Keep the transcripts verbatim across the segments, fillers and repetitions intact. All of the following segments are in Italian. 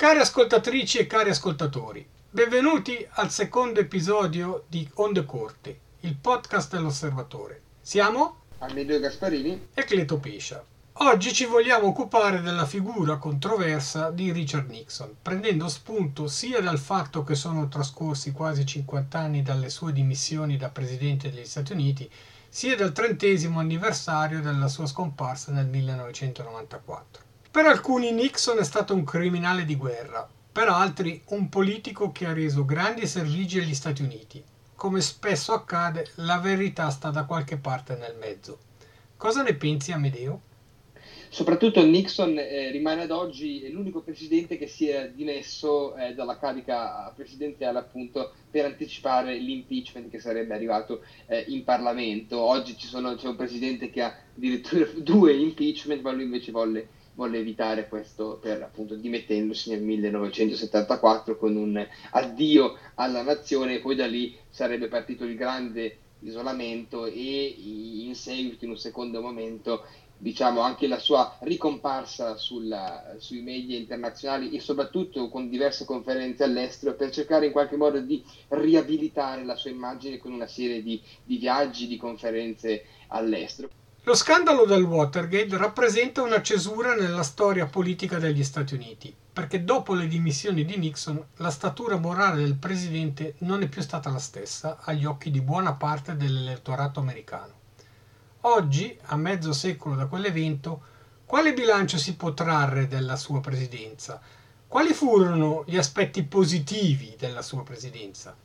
Cari ascoltatrici e cari ascoltatori, benvenuti al secondo episodio di Onde Corte, il podcast dell'Osservatore. Siamo Amedeo Gasparini e Cleto Pescia. Oggi ci vogliamo occupare della figura controversa di Richard Nixon, prendendo spunto sia dal fatto che sono trascorsi quasi cinquanta anni dalle sue dimissioni da Presidente degli Stati Uniti, sia dal trentesimo anniversario della sua scomparsa nel millenovecentonovantaquattro. Per alcuni Nixon è stato un criminale di guerra, per altri un politico che ha reso grandi servigi agli Stati Uniti. Come spesso accade, la verità sta da qualche parte nel mezzo. Cosa ne pensi, Amedeo? Soprattutto Nixon eh, rimane ad oggi l'unico presidente che si è dimesso eh, dalla carica presidenziale appunto per anticipare l'impeachment che sarebbe arrivato eh, in Parlamento. Oggi ci sono, c'è un presidente che ha addirittura due impeachment, ma lui invece volle, volle evitare questo per appunto dimettendosi nel millenovecentosettantaquattro con un addio alla nazione, e poi da lì sarebbe partito il grande isolamento e in seguito, in un secondo momento, diciamo anche la sua ricomparsa sulla, sui media internazionali e soprattutto con diverse conferenze all'estero per cercare in qualche modo di riabilitare la sua immagine con una serie di, di viaggi, di conferenze all'estero. Lo scandalo del Watergate rappresenta una cesura nella storia politica degli Stati Uniti, perché dopo le dimissioni di Nixon la statura morale del presidente non è più stata la stessa agli occhi di buona parte dell'elettorato americano. Oggi, a mezzo secolo da quell'evento, quale bilancio si può trarre della sua presidenza? Quali furono gli aspetti positivi della sua presidenza?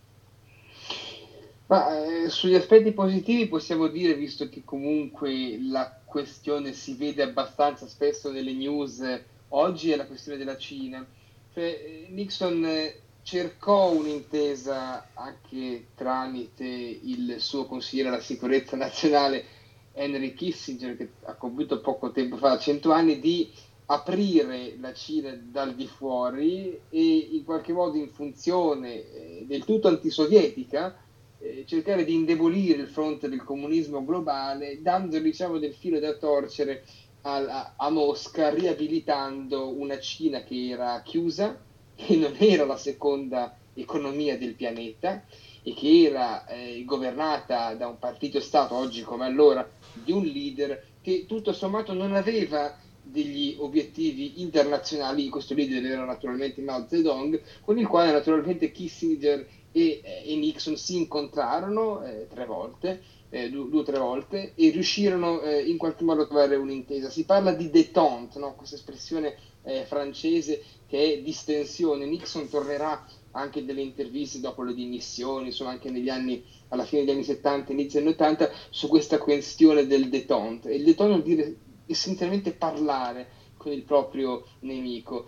Ma, eh, sugli aspetti positivi possiamo dire, visto che comunque la questione si vede abbastanza spesso nelle news eh, oggi, è la questione della Cina. Cioè, eh, Nixon eh, cercò un'intesa anche tramite il suo consigliere alla sicurezza nazionale Henry Kissinger, che ha compiuto poco tempo fa, cento anni, di aprire la Cina dal di fuori e in qualche modo in funzione eh, del tutto antisovietica eh, cercare di indebolire il fronte del comunismo globale, dando diciamo del filo da torcere a, a, a Mosca, riabilitando una Cina che era chiusa, che non era la seconda economia del pianeta e che era eh, governata da un partito Stato, oggi come allora, di un leader che tutto sommato non aveva degli obiettivi internazionali. Questo leader era naturalmente Mao Zedong, con il quale naturalmente Kissinger e, eh, e Nixon si incontrarono eh, tre volte, eh, due o tre volte, e riuscirono eh, in qualche modo a trovare un'intesa. Si parla di détente, no? Questa espressione eh, francese che è distensione. Nixon tornerà anche delle interviste dopo le dimissioni, insomma anche negli anni, alla fine degli anni settanta, inizio anni ottanta, su questa questione del détente. E il détente vuol dire essenzialmente parlare con il proprio nemico.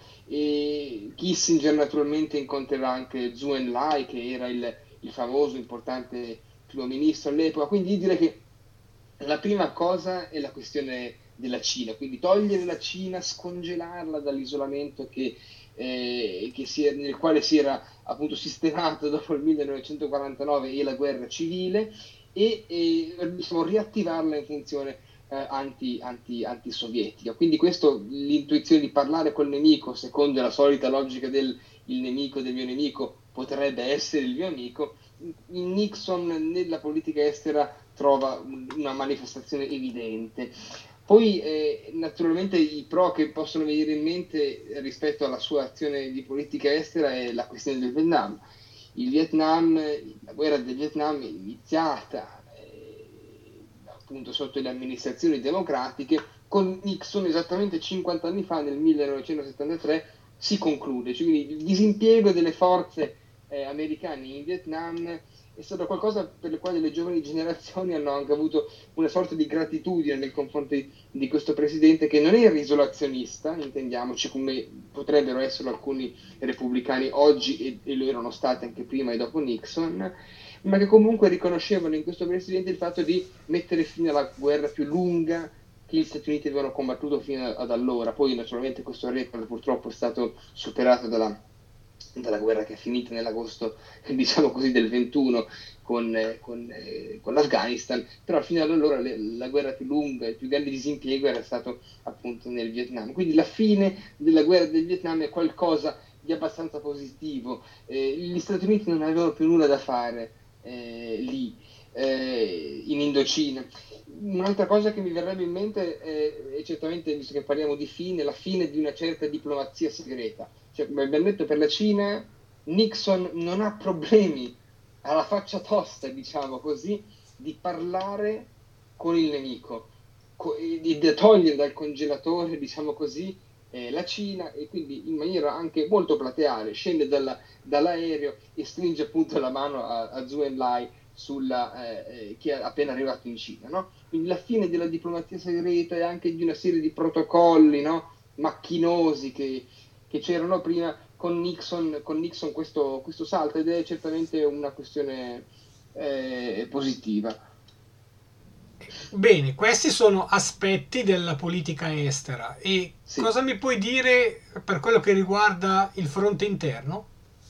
E Kissinger naturalmente incontrerà anche Zhou Enlai, che era il, il famoso, importante primo ministro all'epoca, quindi direi che la prima cosa è la questione della Cina, quindi togliere la Cina, scongelarla dall'isolamento che, eh, che si è, nel quale si era appunto sistemato dopo il millenovecentoquarantanove e la guerra civile, e, e diciamo, riattivarla in funzione eh, anti, anti, antisovietica. Quindi questo, l'intuizione di parlare col nemico secondo la solita logica del il nemico del mio nemico potrebbe essere il mio amico, in Nixon nella politica estera trova una manifestazione evidente. Poi eh, naturalmente i pro che possono venire in mente rispetto alla sua azione di politica estera è la questione del Vietnam. Il Vietnam, la guerra del Vietnam è iniziata eh, appunto sotto le amministrazioni democratiche, con Nixon esattamente cinquanta anni fa, nel millenovecentosettantatré, si conclude. Cioè, quindi il disimpiego delle forze eh, americane in Vietnam è stato qualcosa per il quale le giovani generazioni hanno anche avuto una sorta di gratitudine nei confronti di questo presidente, che non era isolazionista, intendiamoci, come potrebbero essere alcuni repubblicani oggi, e, e lo erano stati anche prima e dopo Nixon, ma che comunque riconoscevano in questo presidente il fatto di mettere fine alla guerra più lunga che gli Stati Uniti avevano combattuto fino ad allora. Poi naturalmente questo record purtroppo è stato superato dalla dalla guerra che è finita nell'agosto, diciamo così, del ventuno con, eh, con, eh, con l'Afghanistan, però fino ad allora le, la guerra più lunga, il più grande disimpiego era stato appunto nel Vietnam. Quindi la fine della guerra del Vietnam è qualcosa di abbastanza positivo. Eh, gli Stati Uniti non avevano più nulla da fare eh, lì, eh, in Indocina. Un'altra cosa che mi verrebbe in mente è, è certamente, visto che parliamo di fine, la fine di una certa diplomazia segreta. Cioè, come abbiamo detto, per la Cina Nixon non ha problemi, ha la faccia tosta, diciamo così, di parlare con il nemico, co- e di, di togliere dal congelatore, diciamo così, eh, la Cina, e quindi in maniera anche molto plateale scende dalla- dall'aereo e stringe appunto la mano a, a Zhou Enlai sulla, eh, eh, che è appena arrivato in Cina, no? Quindi la fine della diplomazia segreta e anche di una serie di protocolli, no? Macchinosi che, che c'erano prima, con Nixon, con Nixon questo, questo salto, ed è certamente una questione eh, positiva. Bene, questi sono aspetti della politica estera. E Sì. cosa mi puoi dire per quello che riguarda il fronte interno?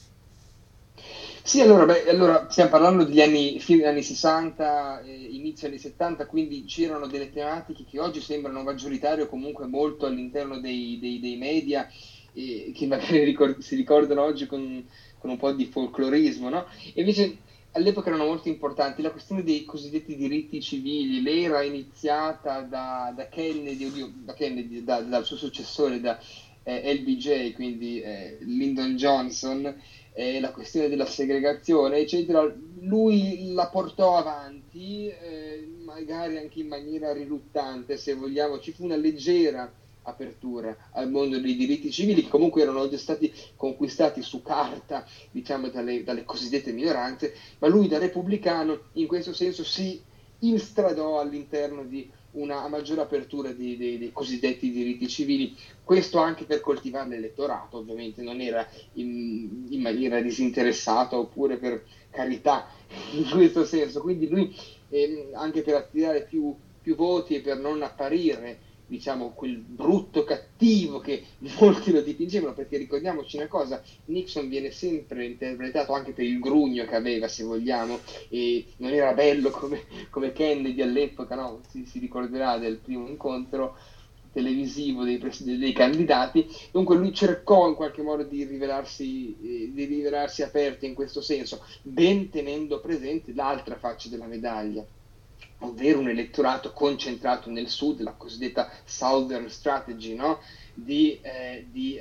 Sì, allora, beh, allora stiamo parlando degli anni, fine anni sessanta, eh, inizio anni settanta, quindi c'erano delle tematiche che oggi sembrano maggioritarie o comunque molto all'interno dei, dei- dei media, eh, che magari ricor- si ricordano oggi con, con un po' di folclorismo, no? E invece all'epoca erano molto importanti. La questione dei cosiddetti diritti civili, l'era iniziata da, da Kennedy, oddio, da Kennedy, da- dal suo successore, da eh, L B J, quindi eh, Lyndon Johnson, eh, la questione della segregazione, eccetera, lui la portò avanti, eh, magari anche in maniera riluttante, se vogliamo. Ci fu una leggera apertura al mondo dei diritti civili, che comunque erano già stati conquistati su carta, diciamo, dalle, dalle cosiddette minoranze, ma lui da repubblicano in questo senso si instradò all'interno di una maggiore apertura dei, dei- dei cosiddetti diritti civili, questo anche per coltivare l'elettorato, ovviamente non era in, in maniera disinteressata oppure per carità in questo senso, quindi lui ehm, anche per attirare più, più voti e per non apparire, diciamo, quel brutto cattivo che molti lo dipingevano, perché ricordiamoci una cosa, Nixon viene sempre interpretato anche per il grugno che aveva, se vogliamo, e non era bello come, come Kennedy all'epoca, no? Si, si ricorderà del primo incontro televisivo dei, pres- dei candidati. Dunque lui cercò in qualche modo di rivelarsi, eh, di rivelarsi aperto in questo senso, ben tenendo presente l'altra faccia della medaglia, ovvero un elettorato concentrato nel sud, la cosiddetta Southern Strategy, no? Di, eh, di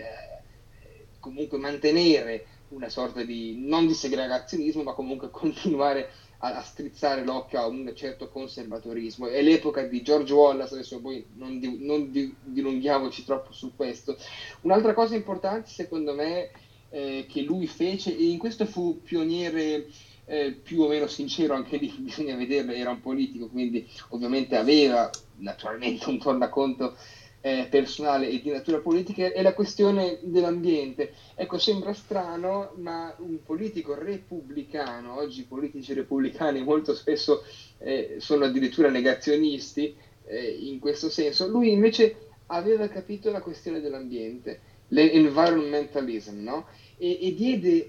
eh, comunque mantenere una sorta di, non di segregazionismo, ma comunque continuare a, a strizzare l'occhio a un certo conservatorismo. È l'epoca di George Wallace, adesso poi non, di, non di, dilunghiamoci troppo su questo. Un'altra cosa importante, secondo me, eh, che lui fece, e in questo fu pioniere eh, più o meno sincero, anche lì bisogna vederlo, era un politico, quindi ovviamente aveva naturalmente un tornaconto eh, personale e di natura politica, è la questione dell'ambiente. Ecco, sembra strano, ma un politico repubblicano, oggi i politici repubblicani molto spesso eh, sono addirittura negazionisti eh, in questo senso, lui invece aveva capito la questione dell'ambiente, l'environmentalism, no? E, e diede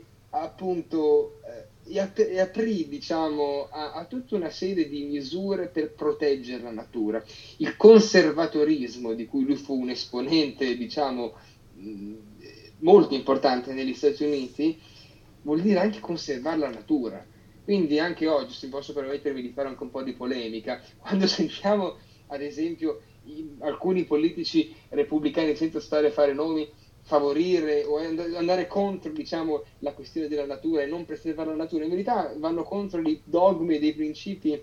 appunto eh, e, ap- e aprì, diciamo, a, a tutta una serie di misure per proteggere la natura. Il conservatorismo, di cui lui fu un esponente, diciamo, mh, molto importante negli Stati Uniti, vuol dire anche conservare la natura. Quindi anche oggi, se posso permettermi di fare anche un po' di polemica, quando sentiamo, ad esempio, i- alcuni politici repubblicani, senza stare a fare nomi, favorire o andare contro, diciamo, la questione della natura e non preservare la natura, in verità vanno contro i dogmi e dei principi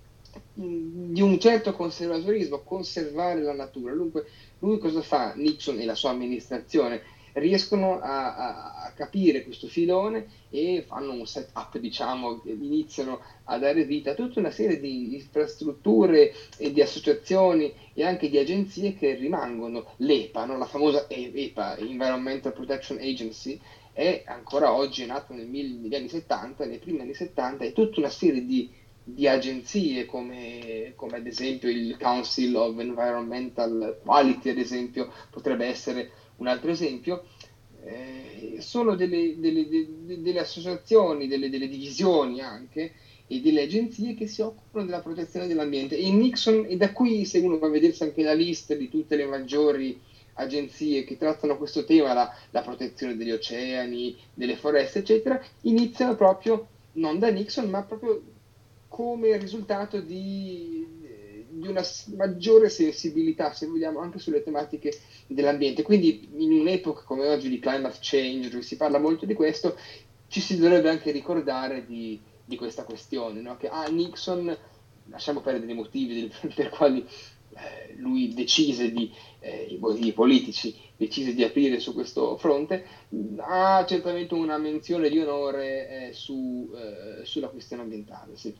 mh, di un certo conservatorismo, conservare la natura. Dunque, lui cosa fa? Nixon e la sua amministrazione riescono a, a- a capire questo filone e fanno un setup, diciamo, iniziano a dare vita a tutta una serie di infrastrutture e di associazioni e anche di agenzie che rimangono. L'E P A, no? La famosa E P A, Environmental Protection Agency, è ancora oggi, è nata nel mil- negli anni settanta, nei primi anni settanta, è tutta una serie di, di agenzie come, come ad esempio il Council of Environmental Quality, ad esempio, potrebbe essere un altro esempio, eh, sono delle, delle, delle, delle associazioni, delle, delle divisioni anche, e delle agenzie che si occupano della protezione dell'ambiente. E Nixon, e da qui, se uno va a vedersi anche la lista di tutte le maggiori agenzie che trattano questo tema, la, la protezione degli oceani, delle foreste, eccetera, iniziano proprio non da Nixon, ma proprio come risultato di, di una maggiore sensibilità, se vogliamo, anche sulle tematiche dell'ambiente. Quindi in un'epoca come oggi di climate change, dove si parla molto di questo, ci si dovrebbe anche ricordare di, di questa questione, no? Che ah, Nixon, lasciamo perdere i motivi per quali eh, lui decise di, eh, i motivi politici, decise di aprire su questo fronte, ha certamente una menzione di onore eh, su, eh, sulla questione ambientale, sì.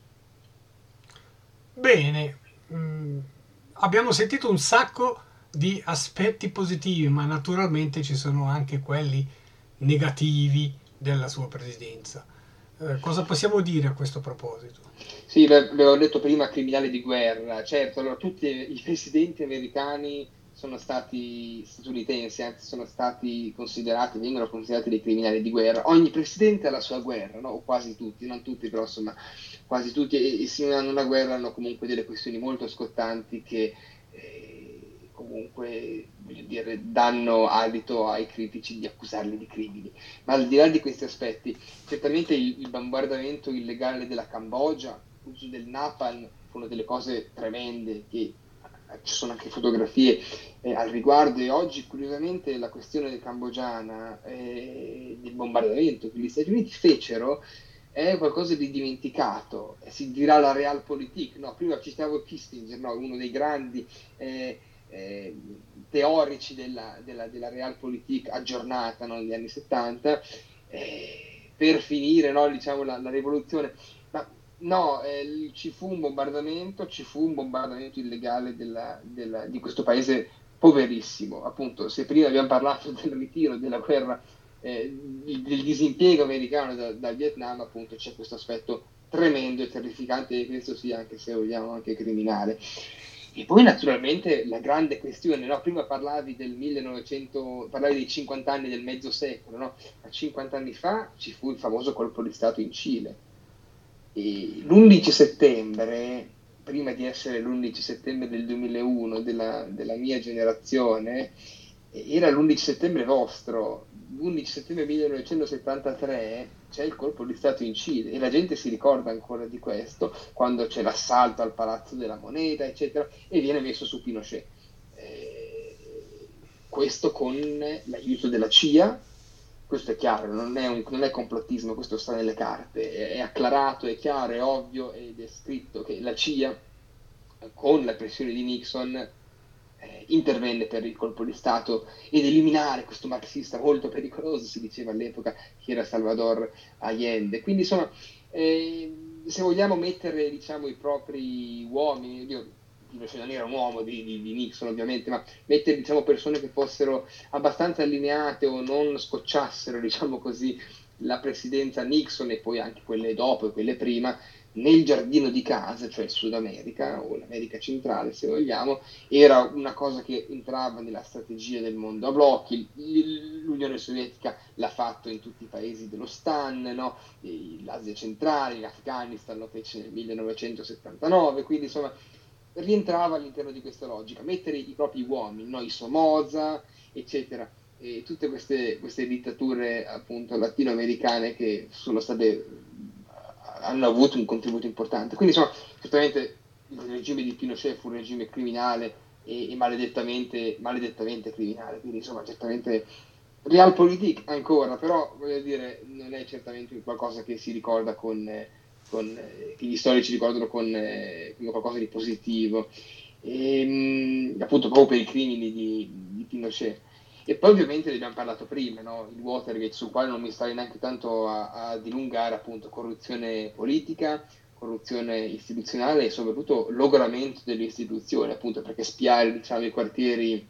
Bene, mm, abbiamo sentito un sacco di aspetti positivi, ma naturalmente ci sono anche quelli negativi della sua presidenza. Eh, cosa possiamo dire a questo proposito? Sì, avevo detto prima criminale di guerra, certo, allora tutti i presidenti americani sono stati statunitensi, anzi sono stati considerati, vengono considerati dei criminali di guerra. Ogni presidente ha la sua guerra, no? O quasi tutti, non tutti, però insomma quasi tutti, e, e se non hanno una guerra hanno comunque delle questioni molto scottanti che eh, comunque, voglio dire, danno adito ai critici di accusarli di crimini. Ma al di là di questi aspetti, certamente il, il bombardamento illegale della Cambogia, l'uso del napalm, fu una delle cose tremende, che eh, ci sono anche fotografie eh, al riguardo, e oggi curiosamente la questione cambogiana, eh, del bombardamento che gli Stati Uniti fecero, è qualcosa di dimenticato. Si dirà la realpolitik, no? Prima citavo Kissinger, no? Uno dei grandi eh, eh, teorici della, della, della realpolitik aggiornata, no? Negli anni settanta, eh, per finire, no? Diciamo, la, la rivoluzione. Ma no, eh, ci fu un bombardamento, ci fu un bombardamento illegale della, della, di questo paese poverissimo. Appunto, se prima abbiamo parlato del ritiro, della guerra, eh, del disimpiego americano da, dal Vietnam, appunto c'è questo aspetto tremendo e terrificante, e questo sia, anche se vogliamo, anche criminale. E poi naturalmente la grande questione, no? Prima parlavi del millenovecento, parlavi dei cinquanta anni del mezzo secolo, no? Ma cinquanta anni fa ci fu il famoso colpo di Stato in Cile. E l'undici settembre, prima di essere l'undici settembre del duemilauno della, della mia generazione, era l'undici settembre vostro. L'undici settembre millenovecentosettantatré c'è il colpo di Stato in Cile, e la gente si ricorda ancora di questo, quando c'è l'assalto al Palazzo della Moneta, eccetera, e viene messo su Pinochet. Eh, questo con l'aiuto della C I A. Questo è chiaro, non è, un, non è complottismo, questo sta nelle carte, è, è acclarato, è chiaro, è ovvio, ed è scritto che la C I A, con la pressione di Nixon, eh, intervenne per il colpo di Stato ed eliminare questo marxista molto pericoloso, si diceva all'epoca, che era Salvador Allende. Quindi insomma, eh, se vogliamo mettere, diciamo, i propri uomini, io, Pinochet non era un uomo di, di, di Nixon ovviamente, ma mettere, diciamo, persone che fossero abbastanza allineate o non scocciassero, diciamo così, la presidenza Nixon, e poi anche quelle dopo e quelle prima, nel giardino di casa, cioè il Sud America o l'America centrale se vogliamo, era una cosa che entrava nella strategia del mondo a blocchi. L'Unione Sovietica l'ha fatto in tutti i paesi dello Stan, no? L'Asia centrale, l'Afghanistan lo fece nel millenovecentosettantanove, quindi insomma rientrava all'interno di questa logica, mettere i propri uomini, no? I Somoza, eccetera, e tutte queste, queste dittature appunto latinoamericane che sono state, hanno avuto un contributo importante. Quindi insomma, certamente il regime di Pinochet fu un regime criminale e, e maledettamente, maledettamente criminale, quindi insomma certamente realpolitik ancora, però voglio dire, non è certamente qualcosa che si ricorda con... Con, eh, che gli storici ricordano con, eh, come qualcosa di positivo, e, mh, appunto proprio per i crimini di, di Pinochet. E poi ovviamente ne abbiamo parlato prima, no? Il Watergate, sul quale non mi starei neanche tanto a, a dilungare, appunto corruzione politica, corruzione istituzionale e soprattutto logoramento delle istituzioni, appunto perché spiare, diciamo, i quartieri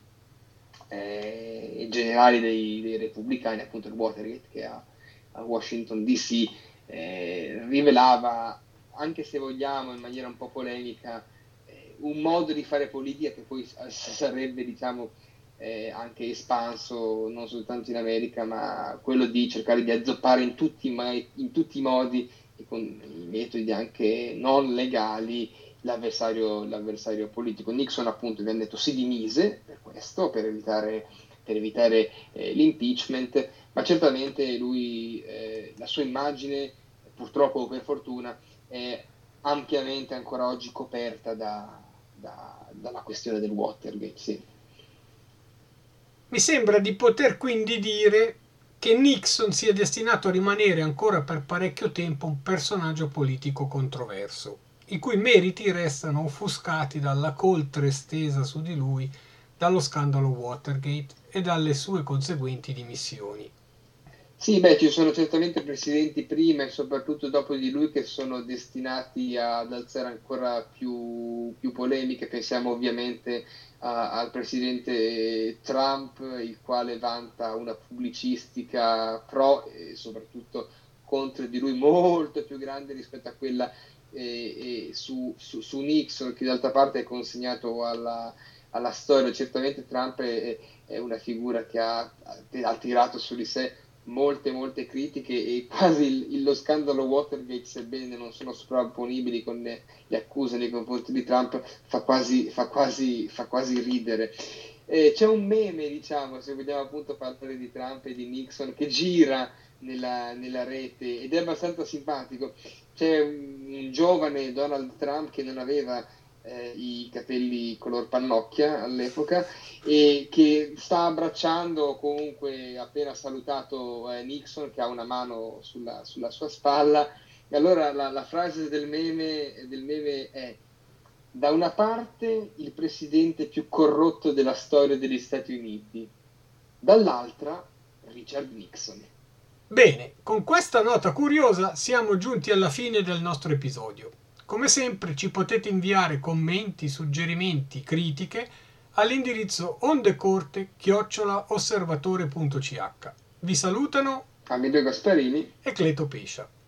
eh, generali dei, dei repubblicani, appunto il Watergate, che a, a Washington D C Eh, rivelava, anche se vogliamo in maniera un po' polemica, eh, un modo di fare politica che poi sarebbe, diciamo, eh, anche espanso non soltanto in America, ma quello di cercare di azzoppare in tutti, i ma- in tutti i modi e con i metodi anche non legali l'avversario, l'avversario politico. Nixon appunto, vi hanno detto, si dimise per questo, per evitare, per evitare eh, l'impeachment, ma certamente lui, eh, la sua immagine, purtroppo o per fortuna, è ampiamente ancora oggi coperta da, da- dalla questione del Watergate. Sì. Mi sembra di poter quindi dire che Nixon sia destinato a rimanere ancora per parecchio tempo un personaggio politico controverso, i cui meriti restano offuscati dalla coltre estesa su di lui dallo scandalo Watergate e dalle sue conseguenti dimissioni. Sì, beh, ci sono certamente presidenti prima e soprattutto dopo di lui che sono destinati ad alzare ancora più, più polemiche. Pensiamo ovviamente a- al presidente Trump, il quale vanta una pubblicistica pro e soprattutto contro di lui molto più grande rispetto a quella eh, eh, su, su- su Nixon, che d'altra parte è consegnato alla, alla storia. Certamente Trump è, è una figura che ha, ha tirato su di sé molte molte critiche e quasi il- il- lo scandalo Watergate, sebbene non sono sovrapponibili con le, le accuse nei confronti di Trump, fa quasi, fa quasi, fa quasi ridere. Eh, c'è un meme, diciamo, se vogliamo appunto parlare di Trump e di Nixon, che gira nella, nella rete ed è abbastanza simpatico. C'è un, un giovane Donald Trump che non aveva eh, i capelli color pannocchia all'epoca e che sta abbracciando o comunque appena salutato eh, Nixon, che ha una mano sulla, sulla sua spalla. E allora la, la frase del meme, del meme è: da una parte il presidente più corrotto della storia degli Stati Uniti, dall'altra Richard Nixon. Bene, con questa nota curiosa siamo giunti alla fine del nostro episodio. Come sempre ci potete inviare commenti, suggerimenti, critiche all'indirizzo ondecorte chiocciola osservatore punto c h. Vi salutano Amedeo Gasparini. e Cleto Pescia.